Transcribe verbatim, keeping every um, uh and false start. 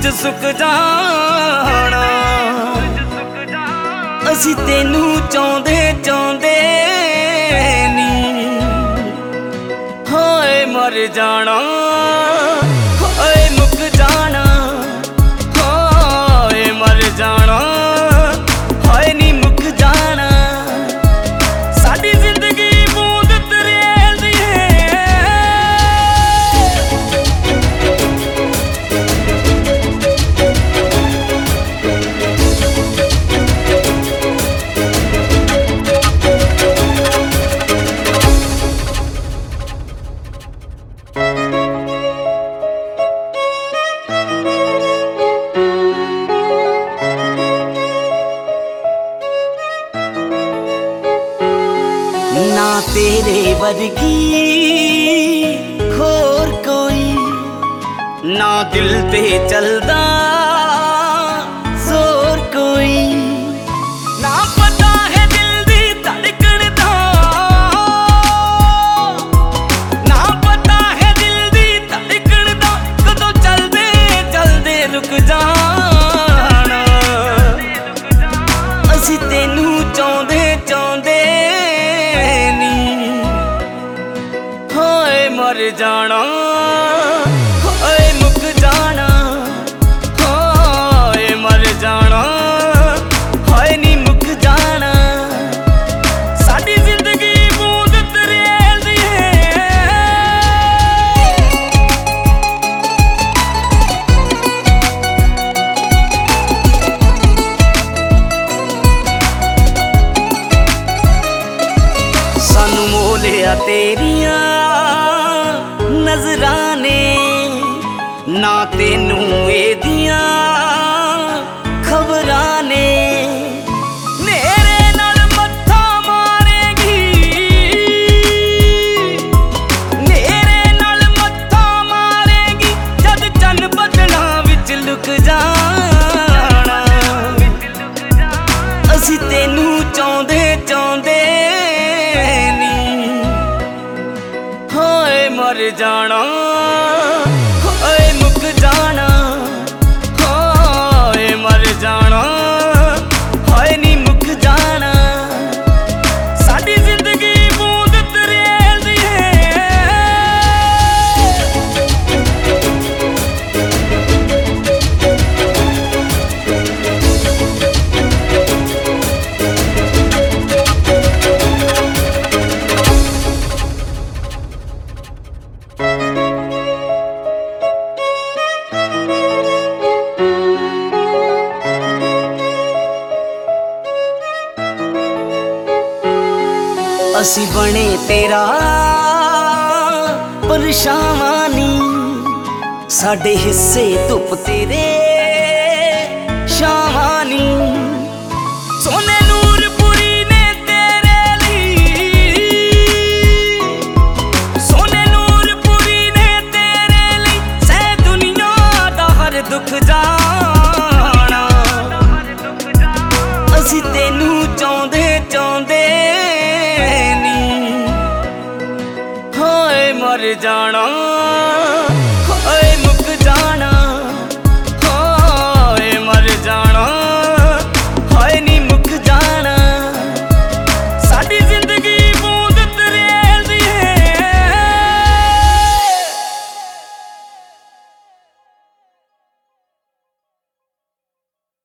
ਸੂਰਜ ਸੁੱਕ ਜਾਣਾ। ਅਸੀਂ ਤੈਨੂੰ ਚਾਹੁੰਦੇ ਚਾਹੁੰਦੇ ਨੀ ਹੋਏ ਮਰ ਜਾਣਾ, ਹੋਏ ਮੁੱਕ ਜਾਣਾ, ਹੋਏ ਮਰ ਜਾਣਾ, ਹੋਏ ਨੀ ਮੁੱਕ ਜਾਣਾ। ਸਾਡੀ ਜ਼ਿੰਦਗੀ ਬੂੰਦ ਤਰੇਲ ਦੀ ਹੈ, ਨਾ तेरे वर्गी होर कोई, ना दिल ते चलदा जोर कोई, ना पता है दिल दी धड़कन दा, ना पता है दिल दी धड़कन दा कदों चलदे चलदे रुक जाना। असीं तैनूं चाहुंदे चाहुंदे मर जाना, होए मुक जाना, होए मर जाना, होए नी मुक जाना। साडी जिंदगी बूंद तरेल दी है, सानू मोह लिया तेरियां नजराने, ना तेनू एदियां खबरां ने। मेरे नाल मत्था मारेगी, मेरे नाल मत्था मारेगी जद चन बदलां विच लुक जाना। असीं तेनू चाहुंदे चाहुंदे मर जाना, होए मुक जाना, होए मर जाना, होए नी मुक जाना। साडी जिंदगी बूंद तरेल दी है, असी बने तेरा परछावां, साडे हिस्से धुप तेरे छावां नी। सोने नूरपुरी ने तेरे लिए, सोने नूरपुरी ने तेरे लिए सह दुनिया दा हर दुख जाना। असी तेनू चाहुंदे चाहुंदे मर जाना, होए मुक जाना।